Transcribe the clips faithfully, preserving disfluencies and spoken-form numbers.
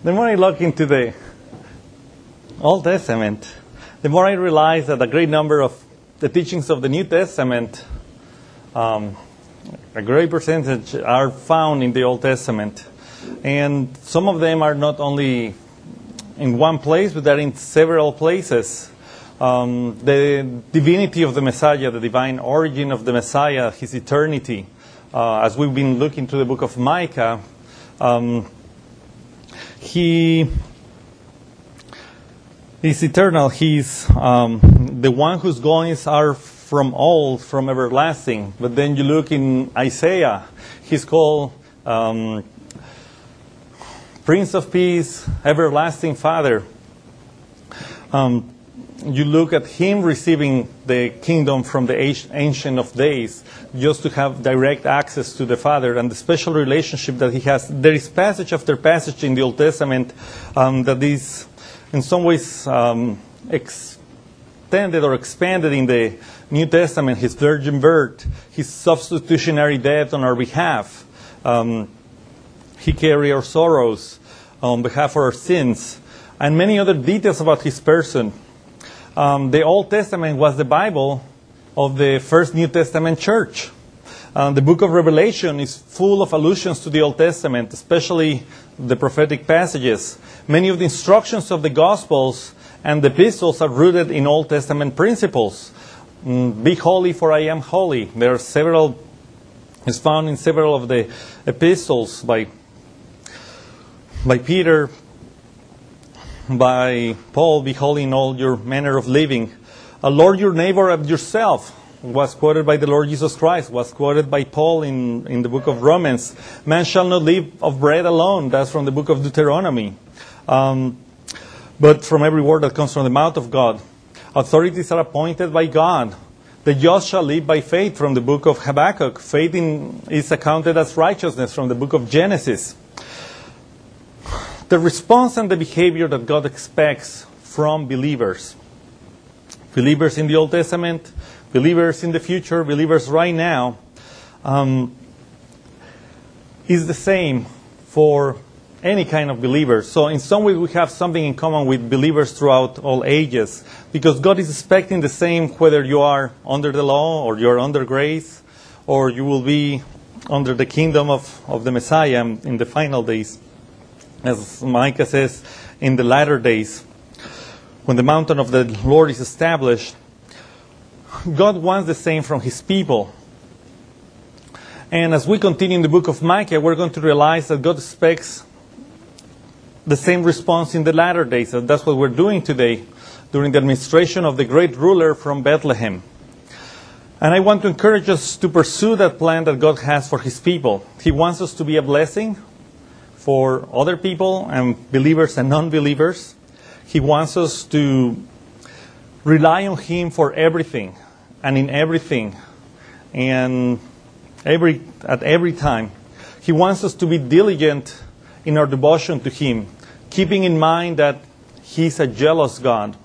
The more I look into the Old Testament, the more I realize that a great number of the teachings of the New Testament, um, a great percentage are found in the Old Testament. And some of them are not only in one place, but they're in several places. Um, the divinity of the Messiah, the divine origin of the Messiah, his eternity. Uh, as we've been looking through the book of Micah, um, he is eternal. He's um, the one whose goings are from old, from everlasting. But then you look in Isaiah, he's called um, Prince of Peace, Everlasting Father. Um, you look at him receiving the kingdom from the Ancient of Days, just to have direct access to the Father and the special relationship that he has. There is passage after passage in the Old Testament um, that is in some ways um, extended or expanded in the New Testament. His virgin birth, his substitutionary death on our behalf. Um, he carried our sorrows on behalf of our sins, and many other details about his person. Um, the Old Testament was the Bible of the first New Testament church. Um, the book of Revelation is full of allusions to the Old Testament, especially the prophetic passages. Many of the instructions of the Gospels and the epistles are rooted in Old Testament principles. Mm, be holy, for I am holy. There are several, it's found in several of the epistles by, by Peter, by Paul. Be holy in all your manner of living. Uh, Lord your neighbor as yourself was quoted by the Lord Jesus Christ, was quoted by Paul in, in the book of Romans. Man shall not live of bread alone. That's from the book of Deuteronomy. Um, but from every word that comes from the mouth of God. Authorities are appointed by God. The just shall live by faith from the book of Habakkuk. Faith in, is accounted as righteousness from the book of Genesis. The response and the behavior that God expects from believers. Believers in the Old Testament, believers in the future, believers right now, um, is the same for any kind of believers. So in some way we have something in common with believers throughout all ages, because God is expecting the same whether you are under the law or you're under grace, or you will be under the kingdom of, of the Messiah in the final days. As Micah says, in the latter days, when the mountain of the Lord is established, God wants the same from his people. And as we continue in the book of Micah, we're going to realize that God expects the same response in the latter days. And that's what we're doing today, during the administration of the great ruler from Bethlehem. And I want to encourage us to pursue that plan that God has for his people. He wants us to be a blessing for other people, and believers and non-believers. He wants us to rely on him for everything and in everything and every at every time. He wants us to be diligent in our devotion to him, keeping in mind that he's a jealous God.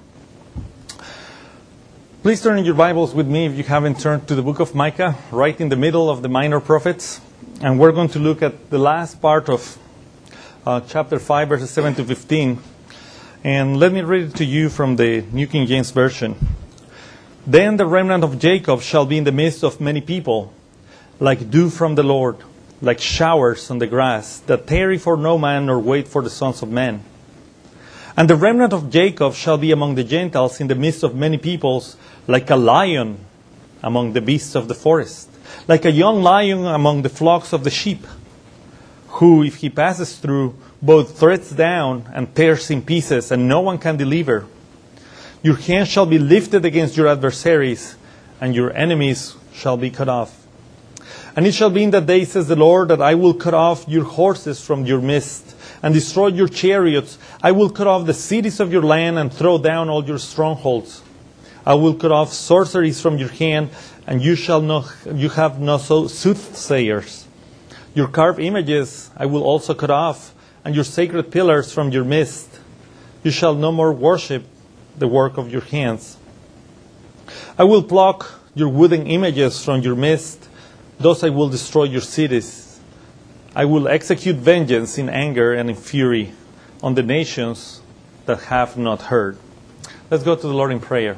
Please turn in your Bibles with me, if you haven't turned, to the book of Micah, right in the middle of the minor prophets. And we're going to look at the last part of Uh, chapter five, verses seven to fifteen. And let me read it to you from the New King James Version. Then the remnant of Jacob shall be in the midst of many people, like dew from the Lord, like showers on the grass, that tarry for no man nor wait for the sons of men. And the remnant of Jacob shall be among the Gentiles in the midst of many peoples, like a lion among the beasts of the forest, like a young lion among the flocks of the sheep, who, if he passes through, both treads down and tears in pieces, and no one can deliver. Your hand shall be lifted against your adversaries, and your enemies shall be cut off. And it shall be in that day, says the Lord, that I will cut off your horses from your midst, and destroy your chariots. I will cut off the cities of your land, and throw down all your strongholds. I will cut off sorceries from your hand, and you shall not, you have no so soothsayers. Your carved images I will also cut off, and your sacred pillars from your midst. You shall no more worship the work of your hands. I will pluck your wooden images from your midst. Thus I will destroy your cities. I will execute vengeance in anger and in fury. on the nations that have not heard. Let's go to the Lord in prayer.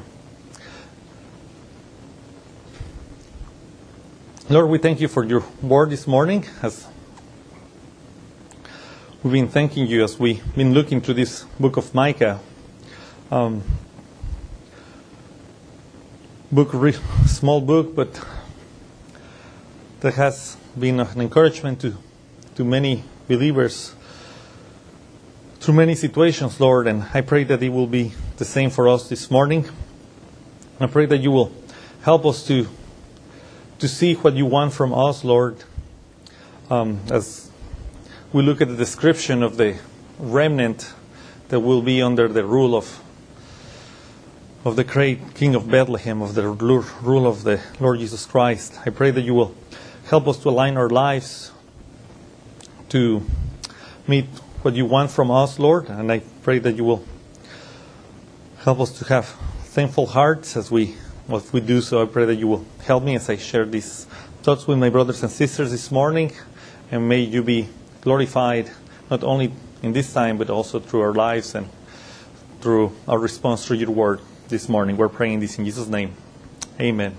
Lord, we thank you for your word this morning. As we've been thanking you as we've been looking through this book of Micah. Um, book, re- small book, but that has been an encouragement to, to many believers through many situations, Lord. And I pray that it will be the same for us this morning. I pray that you will help us to to see what you want from us, Lord, um, as we look at the description of the remnant that will be under the rule of of the great King of Bethlehem, of the rule of the Lord Jesus Christ. I pray that you will help us to align our lives to meet what you want from us, Lord, and I pray that you will help us to have thankful hearts as we What we do. So I pray that you will help me as I share these thoughts with my brothers and sisters this morning, and may you be glorified not only in this time but also through our lives and through our response to your word this morning. We're praying this in Jesus' name. Amen.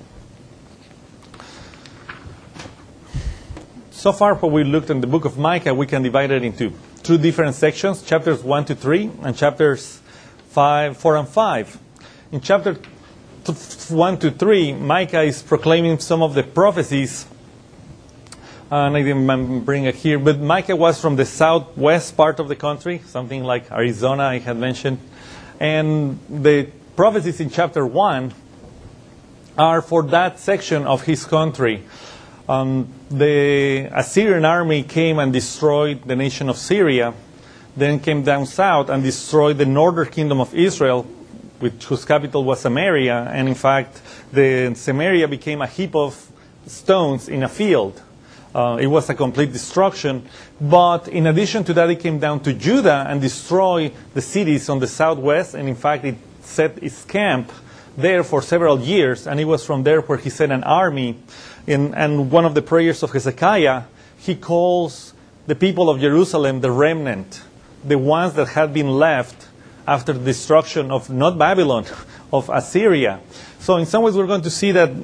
So far what we looked in the book of Micah, we can divide it into two different sections, chapters one to three and chapters five, four and five. In chapter one to three, Micah is proclaiming some of the prophecies, and I didn't bring it here, but Micah was from the southwest part of the country, something like Arizona I had mentioned, and the prophecies in chapter one are for that section of his country. Um, the Assyrian army came and destroyed the nation of Syria, then came down south and destroyed the northern kingdom of Israel, which, whose capital was Samaria, and in fact, the Samaria became a heap of stones in a field. Uh, it was a complete destruction. But in addition to that, it came down to Judah and destroyed the cities on the southwest, and in fact, it set its camp there for several years, and it was from there where he sent an army. In, and one of the prayers of Hezekiah, he calls the people of Jerusalem the remnant, the ones that had been left after the destruction of, not Babylon, of Assyria. So in some ways we're going to see that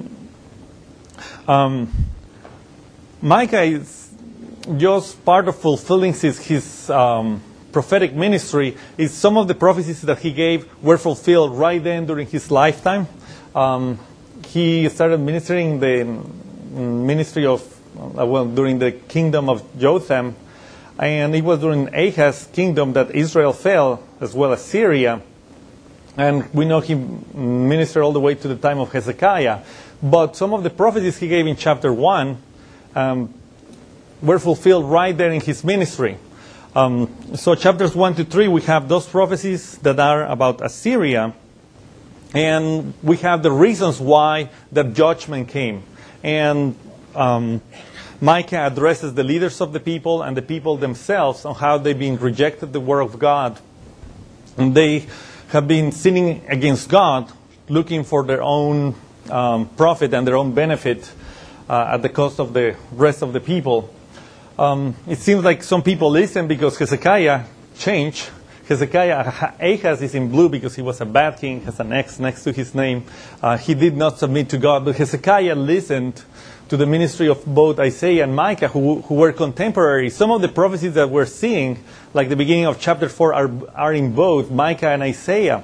um, Micah is just part of fulfilling his, his um, prophetic ministry. Is some of the prophecies that he gave were fulfilled right then during his lifetime. Um, he started ministering the ministry of, uh, well, during the kingdom of Jotham. And it was during Ahaz's kingdom that Israel fell, as well as Syria. And we know he ministered all the way to the time of Hezekiah. But some of the prophecies he gave in chapter one um, were fulfilled right there in his ministry. Um, so chapters one to three, we have those prophecies that are about Assyria. And we have the reasons why that judgment came. And Um, Micah addresses the leaders of the people and the people themselves on how they've been rejected the word of God. And they have been sinning against God, looking for their own um, profit and their own benefit uh, at the cost of the rest of the people. Um, it seems like some people listen because Hezekiah changed. Hezekiah, Ahaz is in blue because he was a bad king, has an X next to his name. Uh, he did not submit to God, but Hezekiah listened to the ministry of both Isaiah and Micah, who, who were contemporaries. Some of the prophecies that we're seeing, like the beginning of chapter four, are, are in both Micah and Isaiah.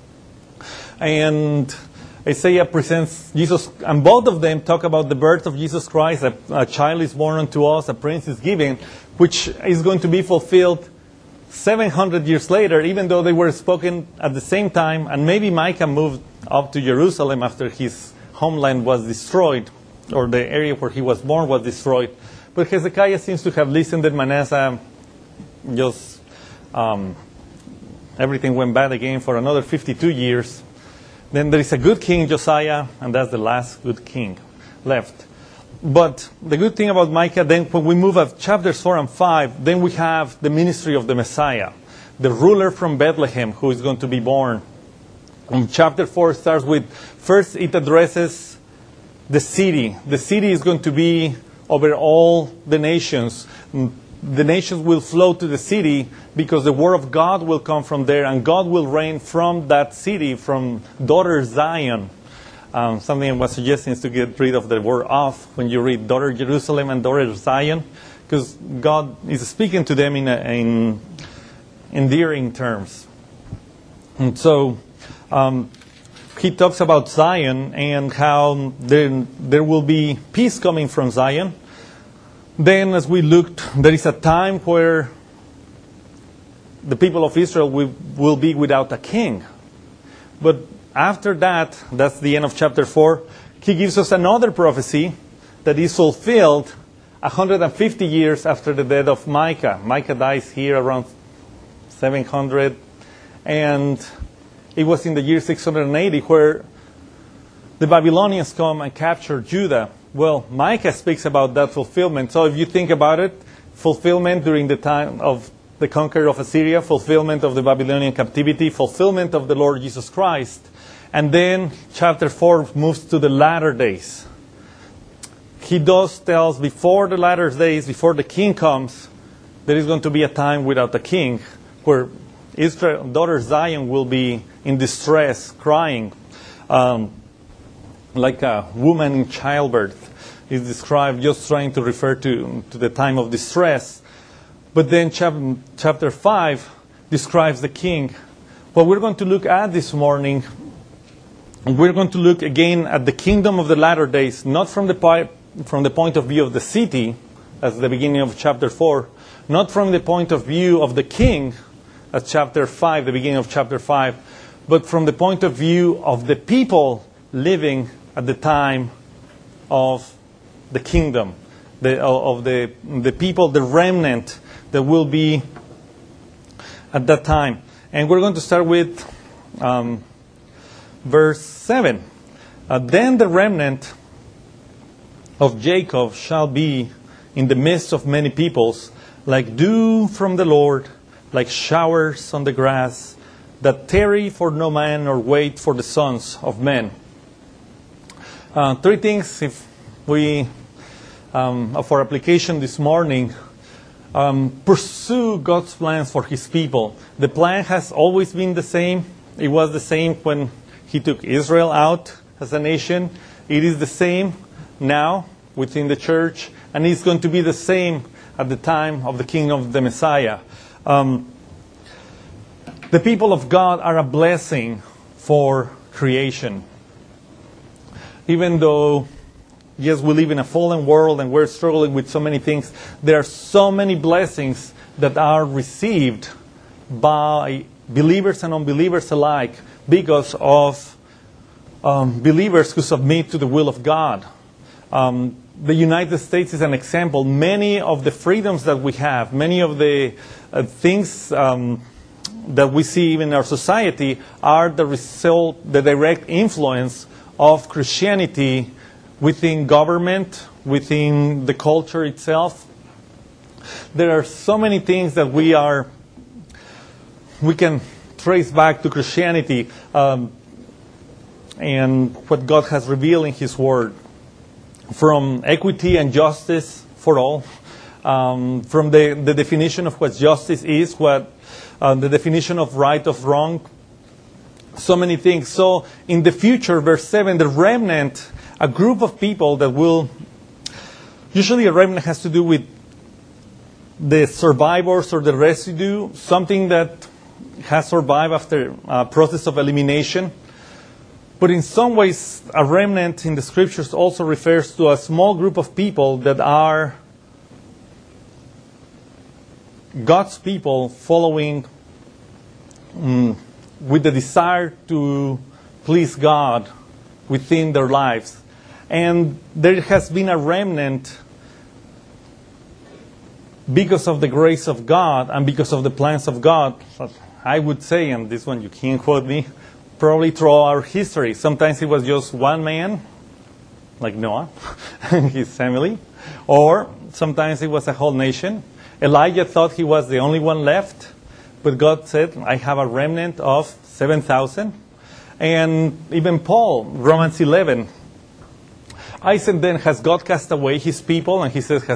And Isaiah presents Jesus, and both of them talk about the birth of Jesus Christ. A, a child is born unto us, a prince is given, which is going to be fulfilled seven hundred years later, even though they were spoken at the same time. And maybe Micah moved up to Jerusalem after his homeland was destroyed, or the area where he was born was destroyed. But Hezekiah seems to have listened, and Manasseh just, um, everything went bad again for another fifty-two years. Then there is a good king, Josiah, and that's the last good king left. But the good thing about Micah, then when we move up chapters four and five, then we have the ministry of the Messiah, the ruler from Bethlehem who is going to be born. And chapter four starts with, first it addresses the city. The city is going to be over all the nations. the nations will flow to the city because the word of God will come from there, and God will reign from that city, from daughter Zion. Um, something I was suggesting is to get rid of the word of when you read daughter Jerusalem and daughter Zion, because God is speaking to them in, a, in endearing terms. And so um, he talks about Zion and how there, there will be peace coming from Zion. Then, as we looked, there is a time where the people of Israel will, will be without a king. But after that, that's the end of chapter four, he gives us another prophecy that is fulfilled one hundred fifty years after the death of Micah. Micah dies here around seven hundred, and it was in the year six hundred eighty where the Babylonians come and capture Judah. Well, Micah speaks about that fulfillment. So if you think about it, fulfillment during the time of the conqueror of Assyria, fulfillment of the Babylonian captivity, fulfillment of the Lord Jesus Christ. And then chapter four moves to the latter days. He does tell us before the latter days, before the king comes, there is going to be a time without a king where Israel, daughter Zion will be in distress, crying. Um, like a woman in childbirth is described, just trying to refer to, to the time of distress. But then chap- chapter five describes the king. What we're going to look at this morning, we're going to look again at the kingdom of the latter days, not from the, pi- from the point of view of the city, as the beginning of chapter four, not from the point of view of the king, as chapter five, the beginning of chapter five, but from the point of view of the people living at the time of the kingdom, the, of the, the people, the remnant that will be at that time. And we're going to start with um, verse seven. Uh, then the remnant of Jacob shall be in the midst of many peoples, like dew from the Lord, like showers on the grass, that tarry for no man or wait for the sons of men. Uh, three things, if we, um, for application this morning, um, pursue God's plans for His people. The plan has always been the same. It was the same when He took Israel out as a nation. It is the same now within the church, and it's going to be the same at the time of the kingdom of the Messiah. Um, the people of God are a blessing for creation. Even though, yes, we live in a fallen world and we're struggling with so many things, there are so many blessings that are received by believers and unbelievers alike because of um, believers who submit to the will of God. Um, the United States is an example. Many of the freedoms that we have, many of the uh, things um, that we see even in our society are the result, the direct influence of Christianity within government, within the culture itself. There are so many things that we are, we can trace back to Christianity um, and what God has revealed in His Word. From equity and justice for all, um, from the, the definition of what justice is, what uh, the definition of right, of wrong, so many things. So in the future, verse seven, the remnant, a group of people that will, usually a remnant has to do with the survivors or the residue, something that has survived after a process of elimination. But in some ways, a remnant in the scriptures also refers to a small group of people that are God's people following um, with the desire to please God within their lives. And there has been a remnant because of the grace of God and because of the plans of God. I would say, and this one you can't quote me, probably throughout our history. Sometimes it was just one man, like Noah and his family. Or sometimes it was a whole nation. Elijah thought he was the only one left. But God said, I have a remnant of seven thousand. And even Paul, Romans eleven. I said then, has God cast away His people? And he says, has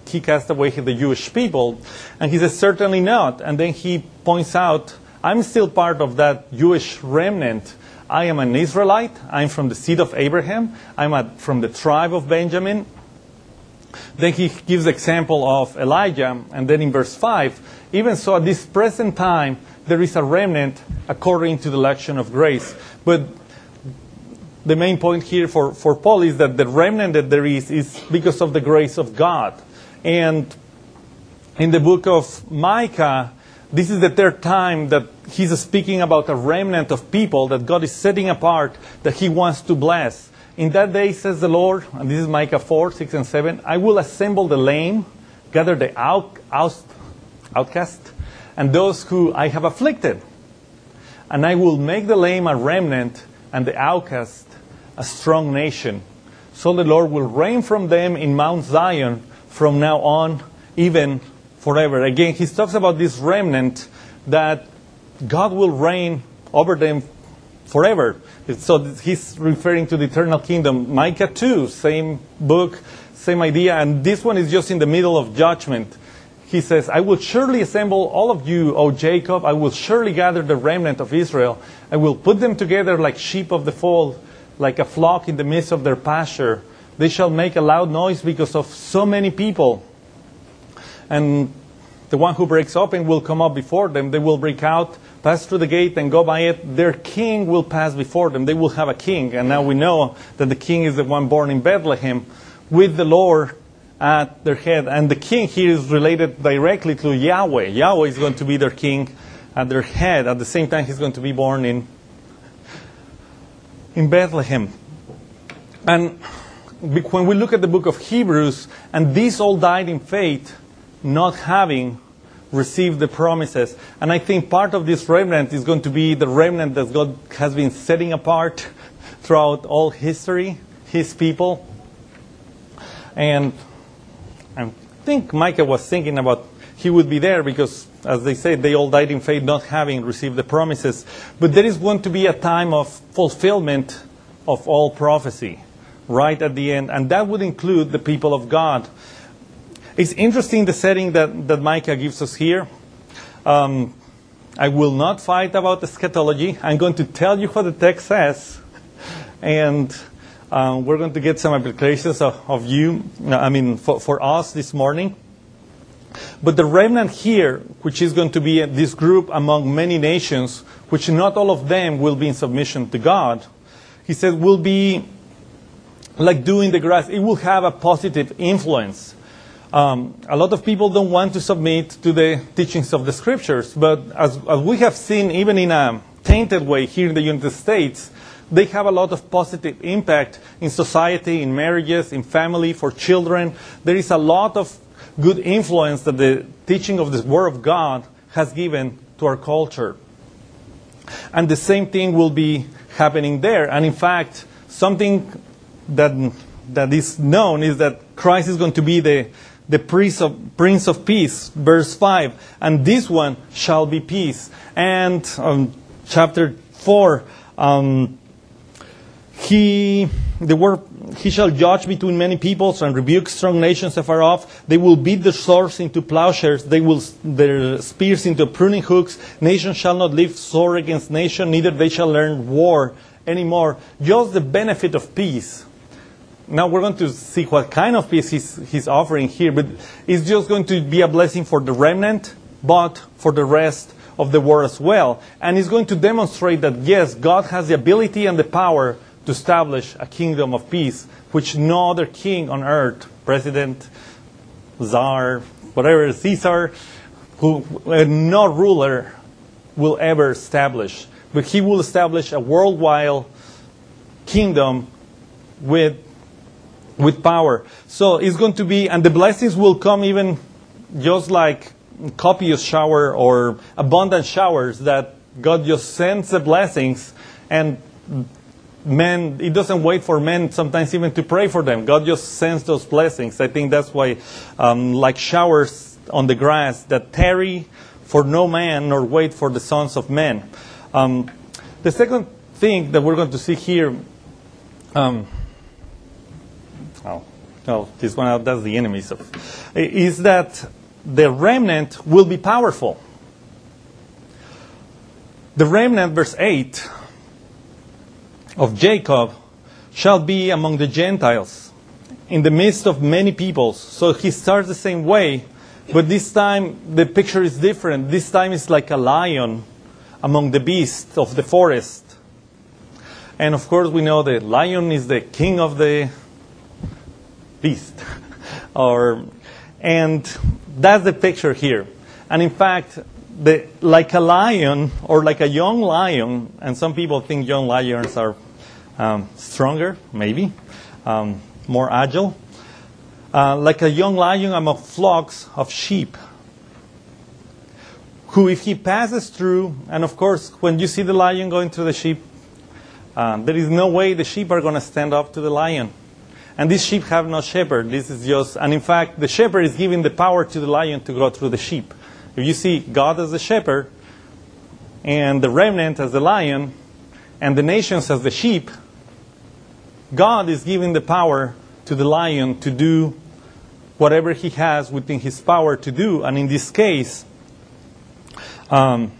he cast away the Jewish people? And he says, certainly not. And then he points out, I'm still part of that Jewish remnant. I am an Israelite. I'm from the seed of Abraham. I'm a, from the tribe of Benjamin. Then he gives example of Elijah. And then in verse five, even so at this present time, there is a remnant according to the election of grace. But the main point here for, for Paul is that the remnant that there is is because of the grace of God. And in the book of Micah, this is the third time that he's speaking about a remnant of people that God is setting apart, that he wants to bless. In that day, says the Lord, and this is Micah four, six, and seven, I will assemble the lame, gather the out, out, outcast, and those who I have afflicted. And I will make the lame a remnant, and the outcast a strong nation. So the Lord will reign from them in Mount Zion from now on, even forever. Again, he talks about this remnant that God will reign over them forever. So he's referring to the eternal kingdom. Micah two, same book, same idea. And this one is just in the middle of judgment. He says, I will surely assemble all of you, O Jacob. I will surely gather the remnant of Israel. I will put them together like sheep of the fold, like a flock in the midst of their pasture. They shall make a loud noise because of so many people. And the one who breaks open will come up before them. They will break out, pass through the gate, and go by it. Their king will pass before them. They will have a king. And now we know that the king is the one born in Bethlehem with the Lord at their head. And the king here is related directly to Yahweh. Yahweh is going to be their king at their head. At the same time, he's going to be born in, in Bethlehem. And when we look at the book of Hebrews, and these all died in faith, not having received the promises. And I think part of this remnant is going to be the remnant that God has been setting apart throughout all history, his people. And I think Micah was thinking about he would be there because, as they say, they all died in faith not having received the promises. But there is going to be a time of fulfillment of all prophecy right at the end. And that would include the people of God. It's interesting the setting that, that Micah gives us here. Um, I will not fight about eschatology. I'm going to tell you what the text says. And um, we're going to get some applications of, of you, I mean, for, for us this morning. But the remnant here, which is going to be this group among many nations, which not all of them will be in submission to God, he says will be like dew in the grass. It will have a positive influence. Um, a lot of people don't want to submit to the teachings of the scriptures, but as, as we have seen, even in a tainted way here in the United States, they have a lot of positive impact in society, in marriages, in family, for children. There is a lot of good influence that the teaching of the Word of God has given to our culture. And the same thing will be happening there. And in fact, something that that is known is that Christ is going to be the the Prince of, Prince of Peace, verse five. And this one shall be peace. And um, chapter four, um, he, the word, he shall judge between many peoples and rebuke strong nations afar off. They will beat their swords into plowshares. They will their spears into pruning hooks. Nation shall not lift sword against nation, neither they shall learn war anymore. Just the benefit of peace. Now we're going to see what kind of peace he's, he's offering here, but it's just going to be a blessing for the remnant, but for the rest of the world as well. And he's going to demonstrate that, yes, God has the ability and the power to establish a kingdom of peace, which no other king on earth, president, czar, whatever, Caesar, who, uh, no ruler will ever establish. But he will establish a worldwide kingdom with with power. So it's going to be, and the blessings will come even just like copious shower or abundant showers, that God just sends the blessings, and men, it doesn't wait for men sometimes even to pray for them. God just sends those blessings. I think that's why, um, like showers on the grass that tarry for no man nor wait for the sons of men. Um, the second thing that we're going to see here, um, Oh, well, this one, that's the enemies of, is that the remnant will be powerful. The remnant, verse eight, of Jacob shall be among the Gentiles, in the midst of many peoples. So he starts the same way, but this time the picture is different. This time it's like a lion among the beasts of the forest. And of course we know the lion is the king of the beast. or, and that's the picture here. And in fact, the, like a lion, or like a young lion, and some people think young lions are um, stronger, maybe, um, more agile. Uh, like a young lion among flocks of sheep, who if he passes through, and of course, when you see the lion going through the sheep, uh, there is no way the sheep are going to stand up to the lion. And these sheep have no shepherd. This is just, and in fact, the shepherd is giving the power to the lion to go through the sheep. If you see God as the shepherd, and the remnant as the lion, and the nations as the sheep, God is giving the power to the lion to do whatever he has within his power to do. And in this case, um,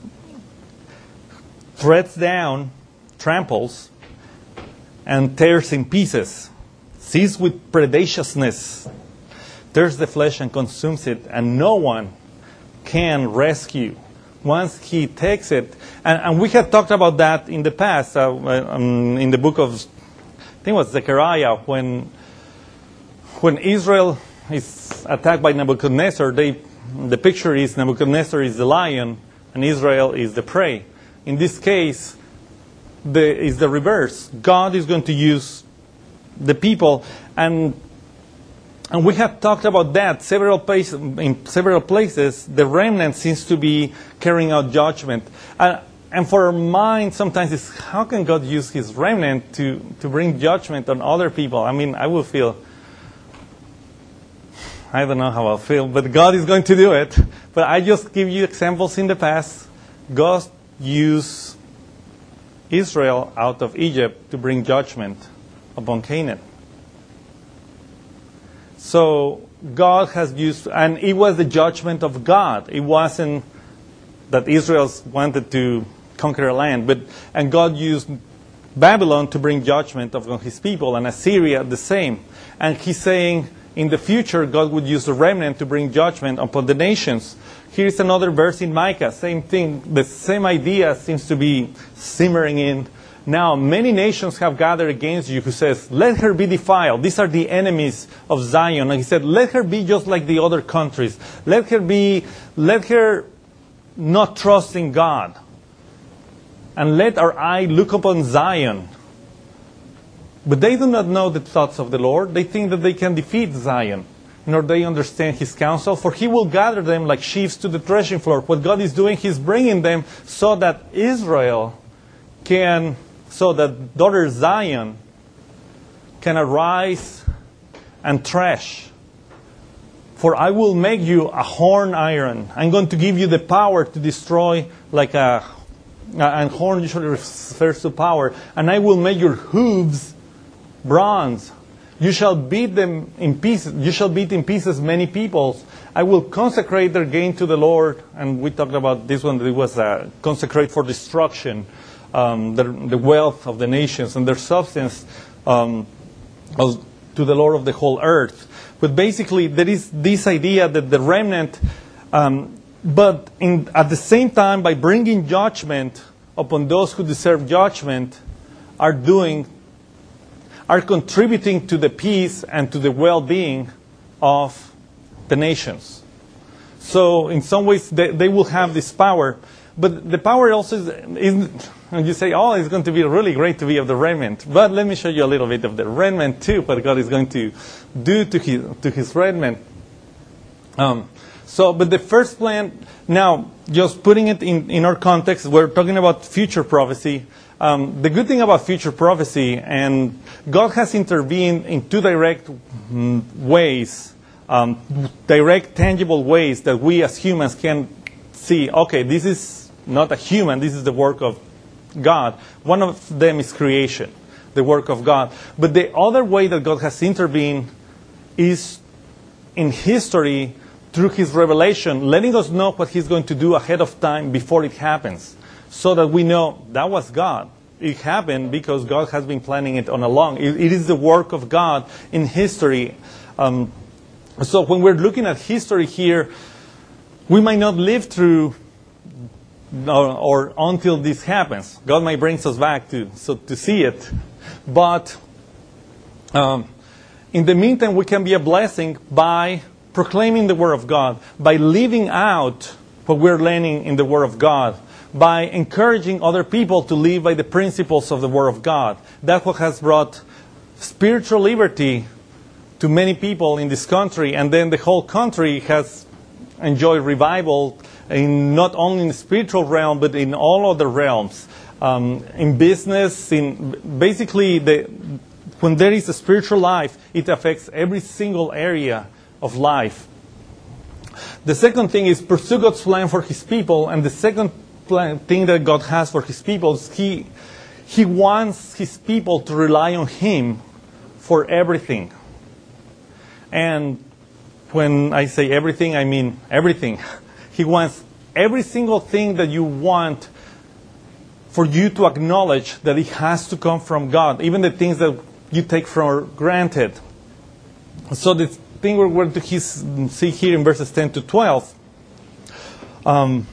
treads down, tramples, and tears in pieces, seized with predaciousness, tears the flesh and consumes it, and no one can rescue. Once he takes it, and, and we had talked about that in the past, uh, um, in the book of, I think it was Zechariah, when when Israel is attacked by Nebuchadnezzar, they, the picture is Nebuchadnezzar is the lion and Israel is the prey. In this case, the, is the reverse. God is going to use the people, and and we have talked about that several places. In several places, the remnant seems to be carrying out judgment. Uh, and for our mind, sometimes it's, how can God use his remnant to, to bring judgment on other people? I mean, I will feel, I don't know how I'll feel, but God is going to do it. But I just give you examples in the past. God used Israel out of Egypt to bring judgment upon Canaan. So God has used, and it was the judgment of God. It wasn't that Israel wanted to conquer a land, but and God used Babylon to bring judgment upon his people, and Assyria the same. And he's saying in the future God would use the remnant to bring judgment upon the nations. Here's another verse in Micah, same thing. The same idea seems to be simmering in. Now, many nations have gathered against you, who says, let her be defiled. These are the enemies of Zion. And he said, let her be just like the other countries. Let her be, let her not trust in God. And let our eye look upon Zion. But they do not know the thoughts of the Lord. They think that they can defeat Zion, nor they understand his counsel. For he will gather them like sheaves to the threshing floor. What God is doing, he's bringing them so that Israel can... so that daughter Zion can arise and thresh. For I will make you a horn iron. I'm going to give you the power to destroy like a... And horn usually refers to power. And I will make your hooves bronze. You shall beat them in pieces. You shall beat in pieces many peoples. I will consecrate their gain to the Lord. And we talked about this one. It was uh, consecrate for destruction. Um, the, the wealth of the nations and their substance um, of, to the Lord of the whole earth. But basically, there is this idea that the remnant, um, but in, at the same time, by bringing judgment upon those who deserve judgment, are doing, are contributing to the peace and to the well-being of the nations. So, in some ways, they, they will have this power. But the power also is, is, and you say, oh, it's going to be really great to be of the remnant. But let me show you a little bit of the remnant too, what God is going to do to his, to his remnant. Um, so, but the first plan, now, just putting it in, in our context, we're talking about future prophecy. Um, the good thing about future prophecy, and God has intervened in two direct mm, ways, um, direct, tangible ways that we as humans can see, okay, this is not a human, this is the work of God. One of them is creation, the work of God. But the other way that God has intervened is in history through his revelation, letting us know what he's going to do ahead of time before it happens, so that we know that was God. It happened because God has been planning it on along. It, it is the work of God in history. Um, so when we're looking at history here, we might not live through or, or until this happens. God might bring us back to so to see it. But um, in the meantime, we can be a blessing by proclaiming the Word of God, by living out what we're learning in the Word of God, by encouraging other people to live by the principles of the Word of God. That's what has brought spiritual liberty to many people in this country, and then the whole country has enjoyed revival in not only in the spiritual realm, but in all other realms. Um, in business, in basically, the, when there is a spiritual life, it affects every single area of life. The second thing is pursue God's plan for His people, and the second plan, thing that God has for His people is He, He wants His people to rely on Him for everything. And when I say everything, I mean everything. He wants every single thing that you want for you to acknowledge that it has to come from God, even the things that you take for granted. So the thing we're going to see here in verses ten to twelve um,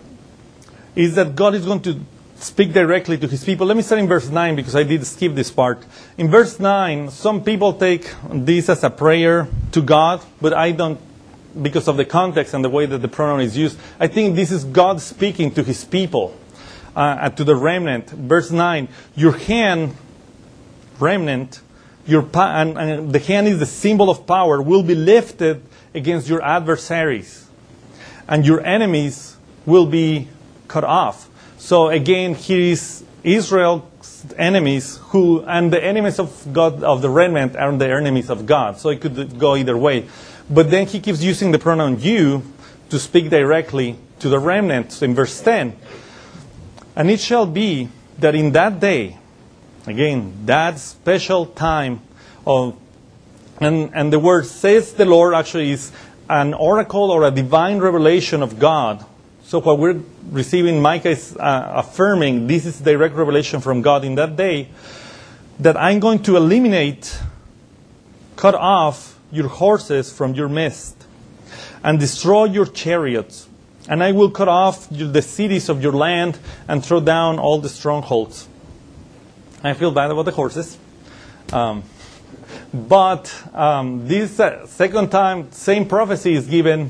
is that God is going to speak directly to His people. Let me start in verse nine because I did skip this part. In verse nine, some people take this as a prayer to God, but I don't, because of the context and the way that the pronoun is used. I think this is God speaking to His people, uh, to the remnant. Verse nine, your hand, remnant, your pa- and, and the hand is the symbol of power, will be lifted against your adversaries, and your enemies will be cut off. So again, here is Israel's enemies, who and the enemies of God, of the remnant, are the enemies of God. So it could go either way. But then he keeps using the pronoun you to speak directly to the remnant in verse ten. And it shall be that in that day, again, that special time of, and, and the word says the Lord actually is an oracle or a divine revelation of God. So what we're receiving, Micah is uh, affirming this is direct revelation from God in that day, that I'm going to eliminate, cut off your horses from your midst, and destroy your chariots. And I will cut off the cities of your land and throw down all the strongholds. I feel bad about the horses. Um, but um, this uh, second time, same prophecy is given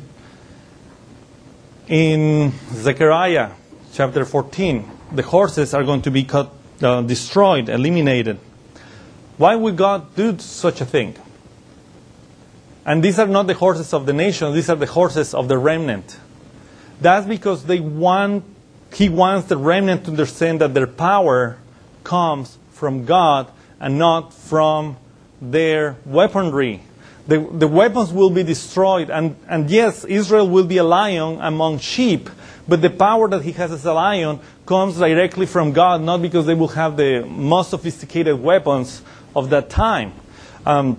in Zechariah chapter fourteen. The horses are going to be cut, uh, destroyed, eliminated. Why would God do such a thing? And these are not the horses of the nation, these are the horses of the remnant. That's because they want, He wants the remnant to understand that their power comes from God and not from their weaponry. The, the weapons will be destroyed, and, and yes, Israel will be a lion among sheep, but the power that he has as a lion comes directly from God, not because they will have the most sophisticated weapons of that time. Um,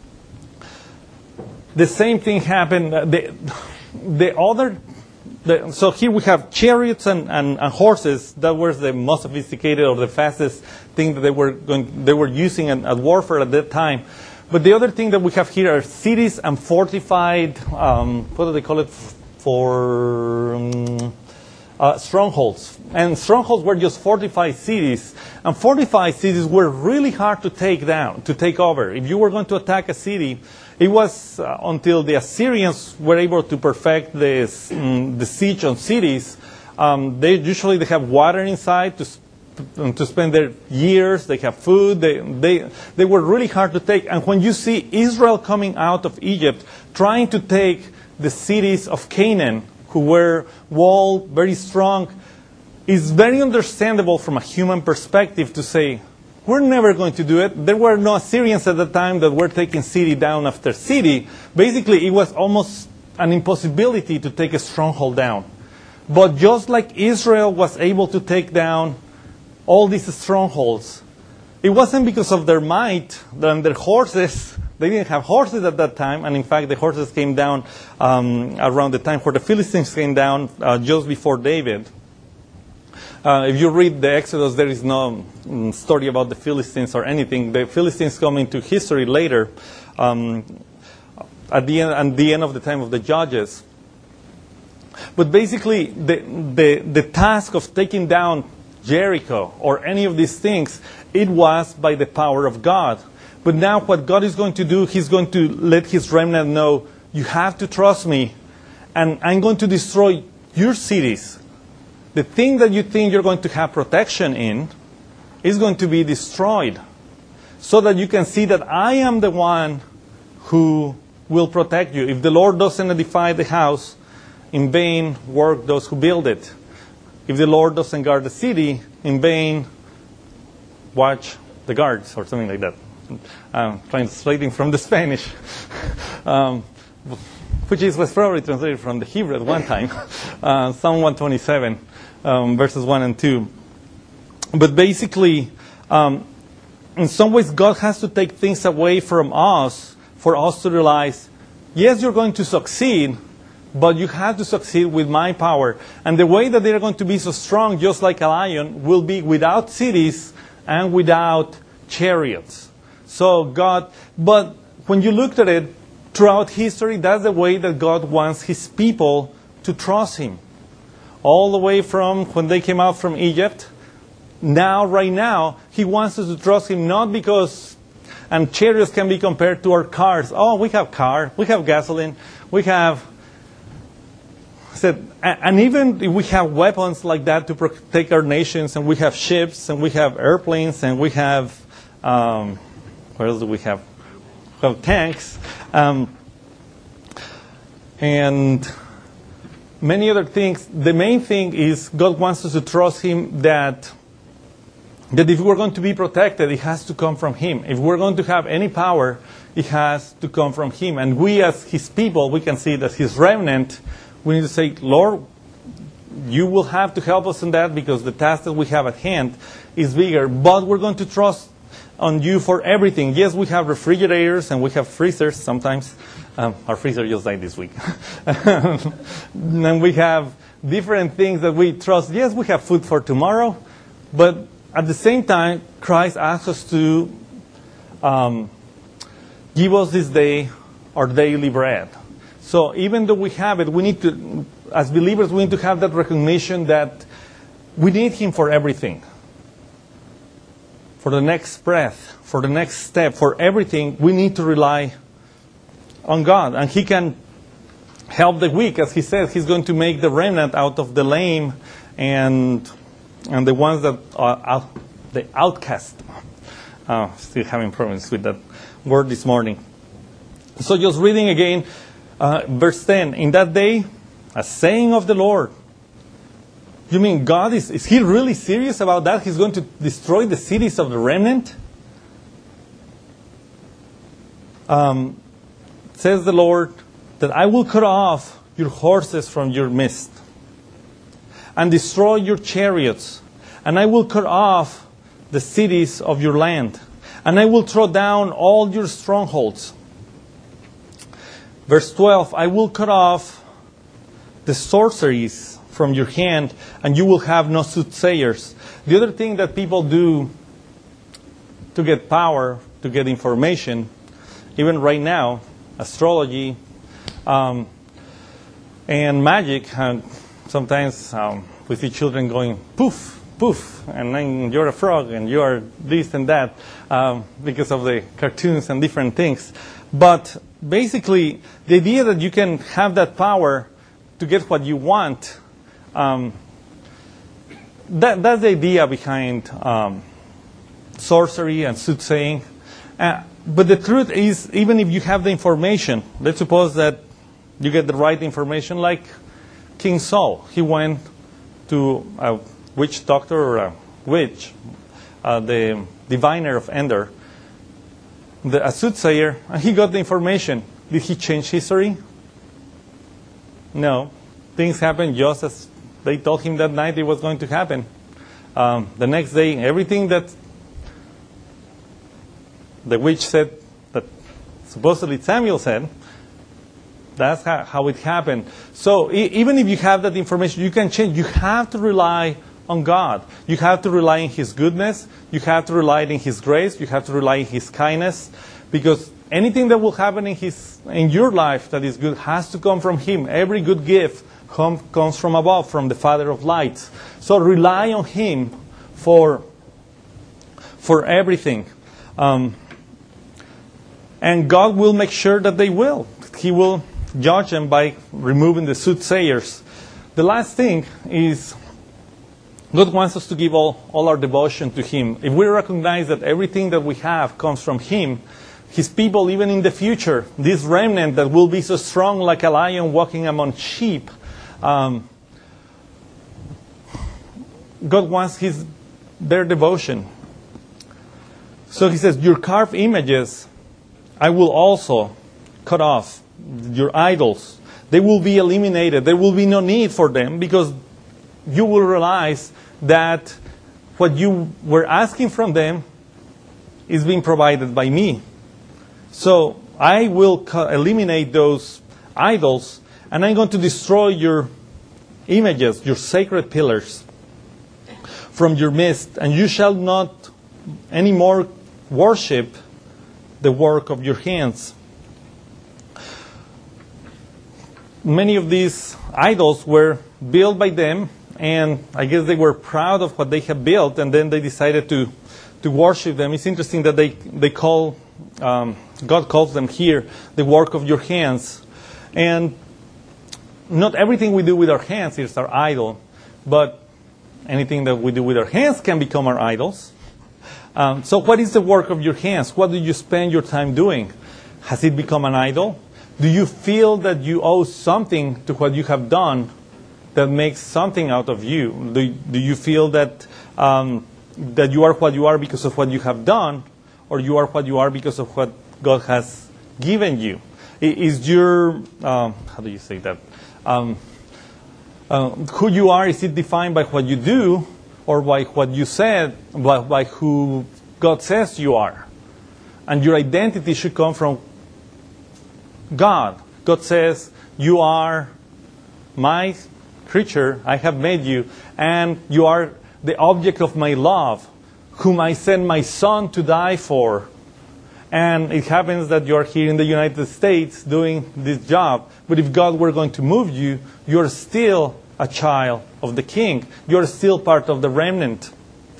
the same thing happened. Uh, the, the other, the, so here we have chariots and, and, and horses. That was the most sophisticated or the fastest thing that they were going, they were using at, at warfare at that time. But the other thing that we have here are cities and fortified, um, what do they call it, for um, uh, strongholds. And strongholds were just fortified cities. And fortified cities were really hard to take down, to take over. If you were going to attack a city, it was uh, until the Assyrians were able to perfect this, um, the siege on cities. Um, they usually they have water inside to to spend their years, they have food, they, they, they were really hard to take. And when you see Israel coming out of Egypt, trying to take the cities of Canaan, who were walled, very strong, it's very understandable from a human perspective to say, we're never going to do it. There were no Assyrians at the time that were taking city down after city. Basically, it was almost an impossibility to take a stronghold down. But just like Israel was able to take down all these strongholds, it wasn't because of their might and their horses They didn't have horses at that time, and in fact, the horses came down um, around the time where the Philistines came down, uh, just before David. Uh, if you read the Exodus, there is no um, story about the Philistines or anything. The Philistines come into history later, um, at the end, at the end of the time of the Judges. But basically, the, the, the task of taking down Jericho or any of these things, it was by the power of God. But now what God is going to do, He's going to let His remnant know, you have to trust me, and I'm going to destroy your cities. The thing that you think you're going to have protection in is going to be destroyed, so that you can see that I am the one who will protect you. If the Lord doesn't edify the house, in vain work those who build it. If the Lord doesn't guard the city, in vain watch the guards, or something like that. I'm translating from the Spanish, um, which is was probably translated from the Hebrew at one time, uh, Psalm one twenty-seven, um, verses one and two. But basically, um, in some ways, God has to take things away from us for us to realize, yes, you're going to succeed, but you have to succeed with my power. And the way that they're going to be so strong, just like a lion, will be without cities and without chariots. So God, but when you looked at it, throughout history, that's the way that God wants His people to trust Him. All the way from when they came out from Egypt, now, right now, He wants us to trust Him, not because, and chariots can be compared to our cars. Oh, we have car, we have gasoline, we have, said, and even if we have weapons like that to protect our nations, and we have ships, and we have airplanes, and we have, um, what else do we have? We have tanks, um, and many other things. The main thing is God wants us to trust Him that, that if we're going to be protected, it has to come from Him. If we're going to have any power, it has to come from Him. And we as His people, we can see that His remnant, we need to say, Lord, you will have to help us in that, because the task that we have at hand is bigger. But we're going to trust on you for everything. Yes, we have refrigerators and we have freezers sometimes. Um, our freezer just died this week. And we have different things that we trust. Yes, we have food for tomorrow. But at the same time, Christ asks us to um, give us this day our daily bread. So even though we have it, we need to, as believers, we need to have that recognition that we need Him for everything. For the next breath, for the next step, for everything, we need to rely on God. And He can help the weak. As He says, He's going to make the remnant out of the lame and and the ones that are out, the outcast. Uh, still having problems with that word this morning. So just reading again, uh, verse ten. In that day, a saying of the Lord. You mean God is, is He really serious about that? He's going to destroy the cities of the remnant? Um, says the Lord, that I will cut off your horses from your midst, and destroy your chariots, and I will cut off the cities of your land, and I will throw down all your strongholds. Verse twelve, I will cut off the sorceries from your hand, and you will have no soothsayers. The other thing that people do to get power, to get information, even right now, astrology um, and magic. And sometimes um, we see children going poof, poof, and then you're a frog and you're this and that um, because of the cartoons and different things. But basically, the idea that you can have that power to get what you want, um, that, that's the idea behind um, sorcery and soothsaying. Uh, but the truth is, even if you have the information, let's suppose that you get the right information, like King Saul. He went to a witch doctor or a witch, uh, the diviner of Endor, the, a soothsayer, and he got the information. Did he change history? No. Things happened just as they told him that night it was going to happen. Um, the next day, everything that the witch said that supposedly Samuel said. That's how, how it happened. So e- even if you have that information, you can change. You have to rely on God. You have to rely on His goodness. You have to rely on His grace. You have to rely on His kindness. Because anything that will happen in His in your life that is good has to come from Him. Every good gift come, comes from above, from the Father of lights. So rely on Him for, for everything. Um, and God will make sure that they will. He will judge them by removing the soothsayers. The last thing is God wants us to give all, all our devotion to Him. If we recognize that everything that we have comes from Him, His people, even in the future, this remnant that will be so strong like a lion walking among sheep, um, God wants his their devotion. So He says, your carved images I will also cut off. Your idols, they will be eliminated. There will be no need for them, because you will realize that what you were asking from them is being provided by me. So I will eliminate those idols, and I'm going to destroy your images, your sacred pillars from your midst, and you shall not anymore worship the work of your hands. Many of these idols were built by them, and I guess they were proud of what they had built, and then they decided to, to worship them. It's interesting that they, they call, um, God calls them here, the work of your hands. And not everything we do with our hands is our idol, but anything that we do with our hands can become our idols. Um, so what is the work of your hands? What do you spend your time doing? Has it become an idol? Do you feel that you owe something to what you have done that makes something out of you? Do, do you feel that um, that you are what you are because of what you have done, or you are what you are because of what God has given you? Is your, um, how do you say that? Um, uh, who you are, is it defined by what you do, or by what you said, by, by who God says you are? And your identity should come from God. God says, you are my creature, I have made you, and you are the object of my love, whom I sent my Son to die for. And it happens that you are here in the United States doing this job, but if God were going to move you, you are still a child of the King. You are still part of the remnant.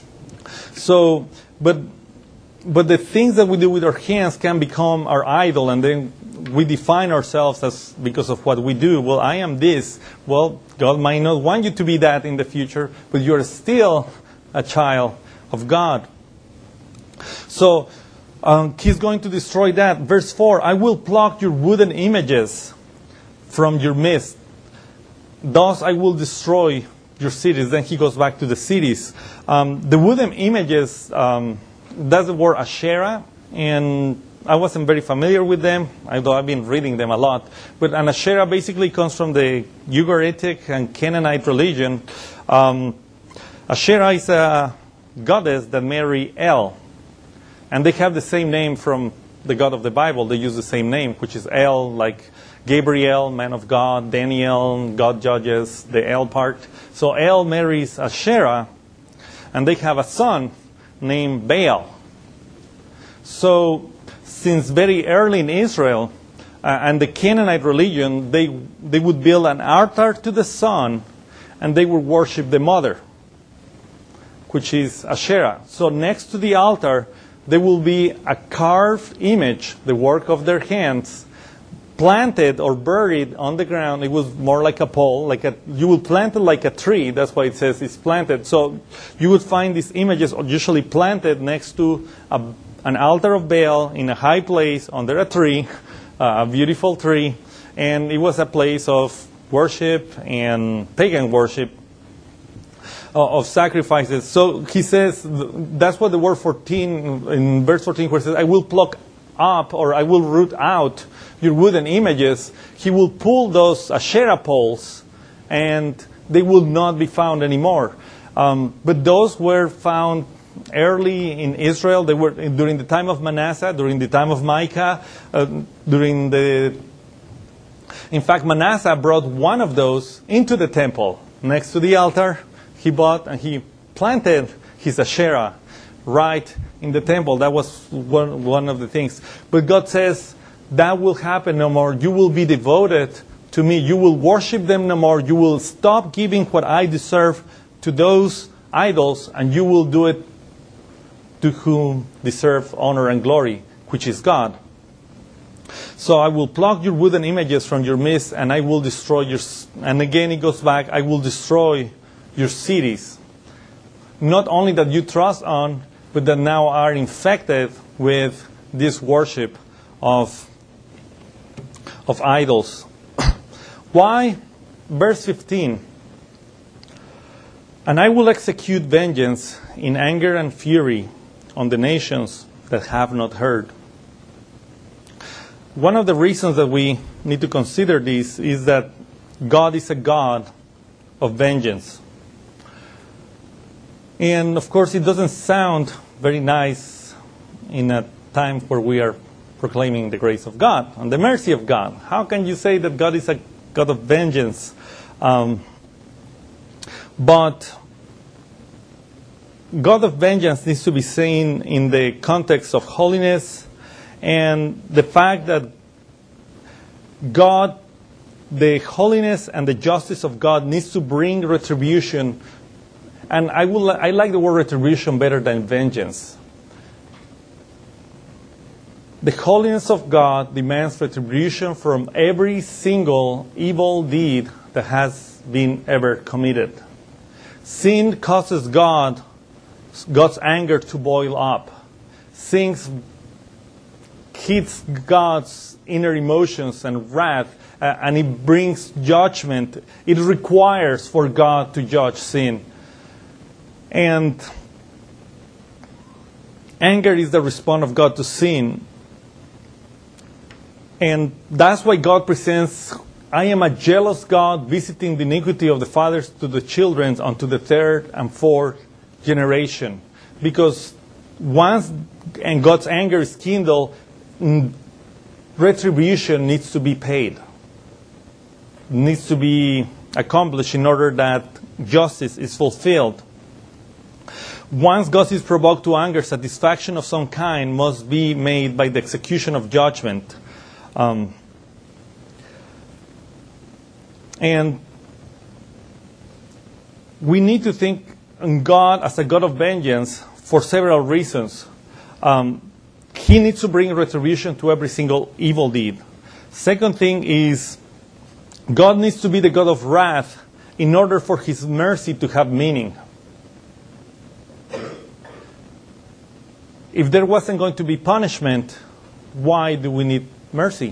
So, but but the things that we do with our hands can become our idol, and then we define ourselves as because of what we do. Well, I am this. Well, God might not want you to be that in the future, but you are still a child of God. So um, He's going to destroy that. Verse four, I will pluck your wooden images from your midst. Thus I will destroy your cities. Then He goes back to the cities. Um, the wooden images, um, that's the word Asherah, and I wasn't very familiar with them, although I've been reading them a lot. But an Asherah basically comes from the Ugaritic and Canaanite religion. Um, Asherah is a goddess that married El. And they have the same name from the God of the Bible. They use the same name, which is El, like Gabriel, man of God, Daniel, God judges, the El part. So El marries Asherah, and they have a son named Baal. So since very early in Israel uh, and the Canaanite religion, they they would build an altar to the sun, and they would worship the mother, which is Asherah. So next to the altar, there will be a carved image, the work of their hands, planted or buried on the ground. It was more like a pole, like a, you would plant it like a tree. That's why it says it's planted. So you would find these images usually planted next to a, an altar of Baal in a high place under a tree, uh, a beautiful tree. And it was a place of worship and pagan worship, uh, of sacrifices. So he says, that's what the word fourteen, in verse fourteen, where it says, I will pluck up, or I will root out your wooden images. He will pull those Asherah poles, and they will not be found anymore. Um, but those were found early in Israel. They were during the time of Manasseh, during the time of Micah, uh, during the... In fact, Manasseh brought one of those into the temple. Next to the altar, he bought and he planted his Asherah right in the temple. That was one, one of the things. But God says, that will happen no more. You will be devoted to me. You will worship them no more. You will stop giving what I deserve to those idols, and you will do it to whom deserve honor and glory, which is God. So I will pluck your wooden images from your midst, and I will destroy your... And again it goes back, I will destroy your cities. Not only that you trust on, but that now are infected with this worship of, of idols. Why? Verse fifteen. And I will execute vengeance in anger and fury on the nations that have not heard. One of the reasons that we need to consider this is that God is a God of vengeance. And of course, it doesn't sound very nice in a time where we are proclaiming the grace of God and the mercy of God. How can you say that God is a God of vengeance? Um, but God of vengeance needs to be seen in the context of holiness and the fact that God, the holiness and the justice of God needs to bring retribution. And I will, I like the word retribution better than vengeance. The holiness of God demands retribution from every single evil deed that has been ever committed. Sin causes God, God's anger to boil up. Sin hits God's inner emotions and wrath, uh, and it brings judgment. It requires for God to judge sin. And anger is the response of God to sin. And that's why God presents, I am a jealous God, visiting the iniquity of the fathers to the children unto the third and fourth generation. Because once and God's anger is kindled, retribution needs to be paid. Needs to be accomplished in order that justice is fulfilled. Once God is provoked to anger, satisfaction of some kind must be made by the execution of judgment. Um, and we need to think on God as a God of vengeance for several reasons. Um, he needs to bring retribution to every single evil deed. Second thing is, God needs to be the God of wrath in order for His mercy to have meaning. If there wasn't going to be punishment, why do we need mercy?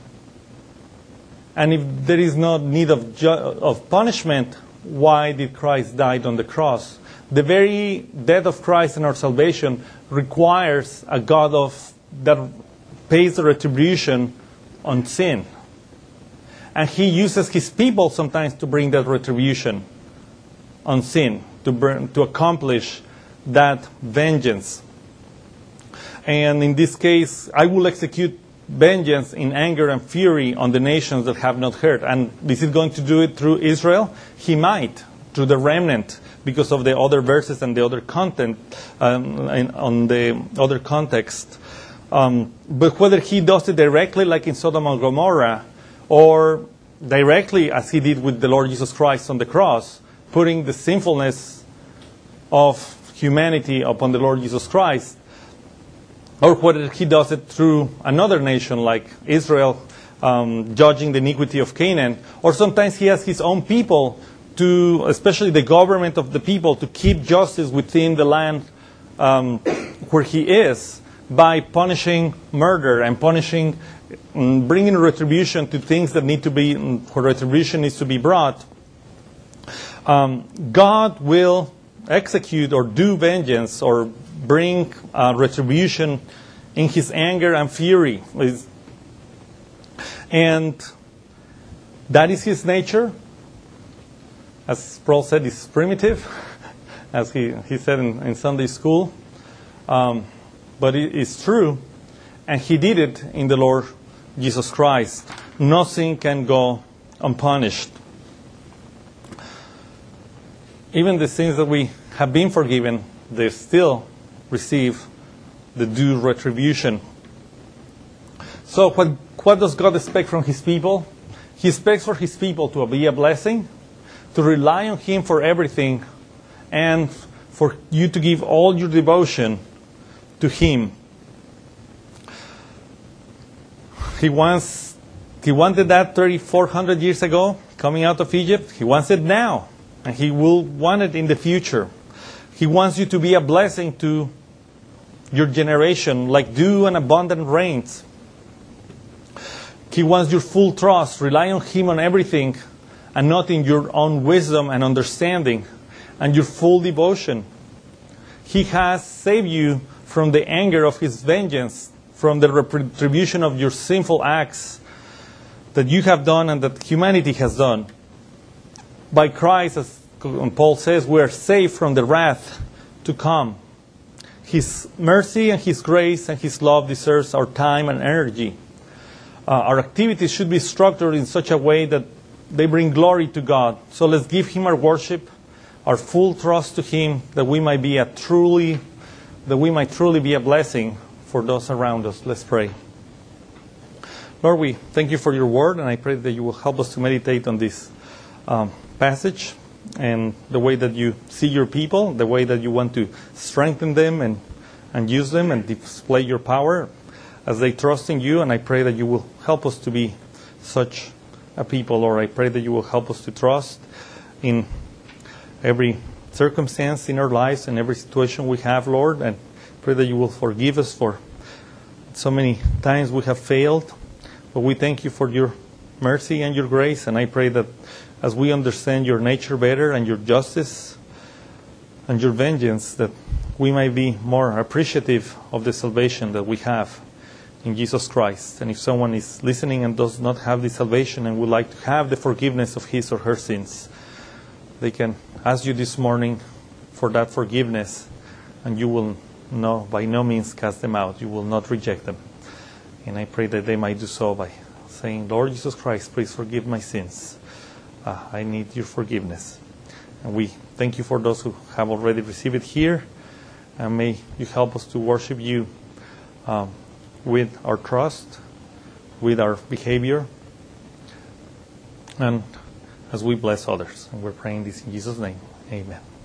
And if there is no need of, ju- of punishment, why did Christ die on the cross? The very death of Christ and our salvation requires a God of that pays the retribution on sin. And He uses His people sometimes to bring that retribution on sin, to, bring, to accomplish that vengeance. And in this case, I will execute vengeance in anger and fury on the nations that have not heard. And is it going to do it through Israel? He might, through the remnant, because of the other verses and the other content, um, in, on the other context. Um, but whether He does it directly, like in Sodom and Gomorrah, or directly, as He did with the Lord Jesus Christ on the cross, putting the sinfulness of humanity upon the Lord Jesus Christ, or whether He does it through another nation like Israel, um, judging the iniquity of Canaan, or sometimes He has His own people, to, especially the government of the people, to keep justice within the land um, where He is, by punishing murder and punishing, um, bringing retribution to things that need to be, where retribution needs to be brought. Um, God will execute or do vengeance or bring uh, retribution in His anger and fury. And that is His nature. As Paul said, it's primitive. as he, he said in, in Sunday school. Um, but it is true, and he did it in the Lord Jesus Christ. Nothing can go unpunished. Even the sins that we have been forgiven, they still receive the due retribution. So what, what does God expect from His people? He expects for His people to be a blessing, to rely on Him for everything, and for you to give all your devotion to Him. He wants, He wanted that thirty-four hundred years ago, coming out of Egypt. He wants it now, and He will want it in the future. He wants you to be a blessing to your generation, like dew and abundant rains. He wants your full trust. Rely on Him on everything, and not in your own wisdom and understanding, and your full devotion. He has saved you from the anger of His vengeance, from the retribution of your sinful acts that you have done and that humanity has done. By Christ, as Paul says, we are saved from the wrath to come. His mercy and His grace and His love deserves our time and energy. Uh, our activities should be structured in such a way that they bring glory to God. So let's give Him our worship, our full trust to Him, that we might be a truly, that we might truly be a blessing for those around us. Let's pray. Lord, we thank You for Your word, and I pray that You will help us to meditate on this um, passage and the way that You see Your people, the way that You want to strengthen them and, and use them and display Your power as they trust in You. And I pray that You will help us to be such a people, Lord. I pray that You will help us to trust in every circumstance in our lives and every situation we have, Lord. And pray that You will forgive us for so many times we have failed. But we thank You for Your mercy and Your grace. And I pray that as we understand Your nature better and Your justice and Your vengeance, that we might be more appreciative of the salvation that we have in Jesus Christ. And if someone is listening and does not have the salvation and would like to have the forgiveness of his or her sins, they can ask You this morning for that forgiveness, and You will no, by no means cast them out. You will not reject them. And I pray that they might do so by saying, Lord Jesus Christ, please forgive my sins. Uh, I need Your forgiveness. And we thank You for those who have already received it here. And may You help us to worship You um, with our trust, with our behavior, and as we bless others. And we're praying this in Jesus' name. Amen.